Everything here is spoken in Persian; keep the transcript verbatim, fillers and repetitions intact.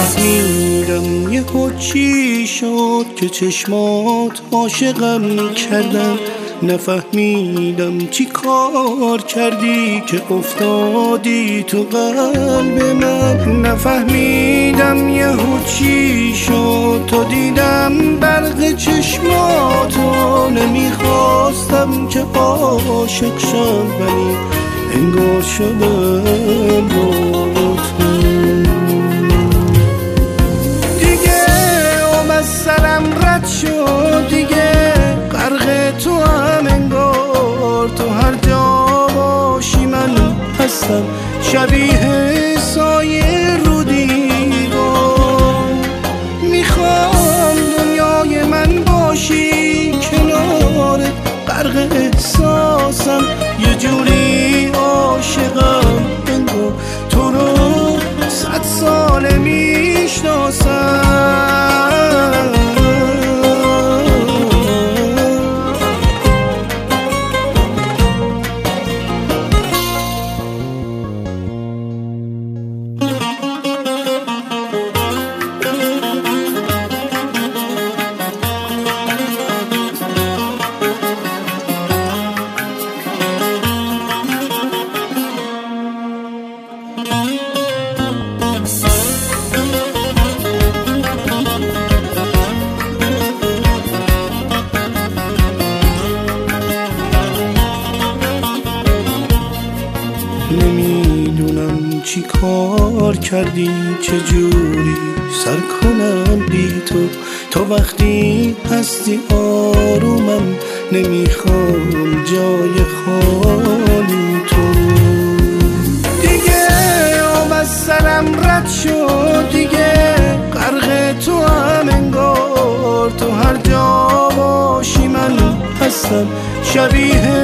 نفهمیدم یه چی شد که چشمات عاشقم کردن، نفهمیدم چی کار کردی که افتادی تو قلب من، نفهمیدم یه چی شد تو دیدم برق چشماتو، نمیخواستم که عاشق شم ولی انگار شدم با تو. دیگه اوم از سرم رد شد، دیگه غرق تو هم انگار، تو هر جا باشی من هستم شبیه سایه رو دیوار. میخوام دنیای من باشی کنارت، غرق احساسم یه جوری عاشقم انگار تو رو صد ساله میشناسم. نمیدونم چی کار کردی چجوری سر کنم بی تو، تا وقتی هستی آرومم نمیخوام جای خالی تو. دیگه اوم از سرم رد شد، دیگه غرق تو هم انگار، تو هر جا باشی من هستم شبیه